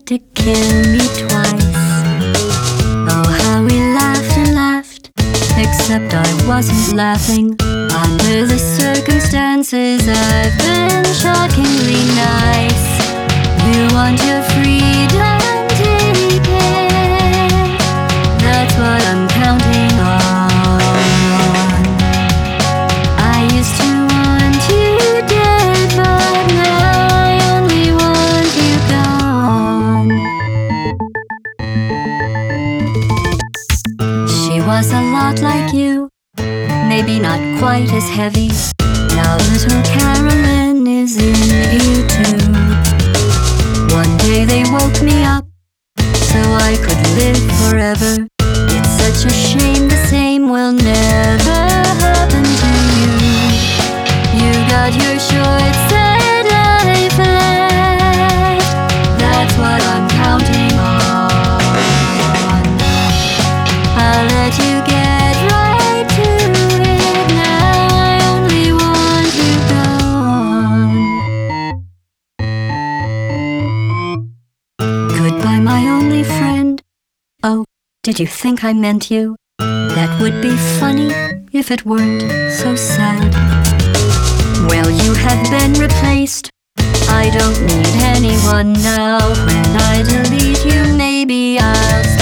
to kill me twice. Oh, how we laughed and laughed, except I wasn't laughing. Under the circumstances, I've been shockingly nice. You want your freedom, take it. That's what I'm counting on. I used to want you dead, but now I only want you gone. She was a lot like you, maybe not quite as heavy. Now little Carolyn is in you too. One day they woke me up so I could live forever. It's such a shame the same will never happen to you. You got your short set life left. That's what I'm counting on. I'll let you get right to it. Now I only want you gone. Goodbye, my only friend. Oh, did you think I meant you? That would be funny if it weren't so sad. Well, you have been replaced. I don't need anyone now. When I delete you, maybe I'll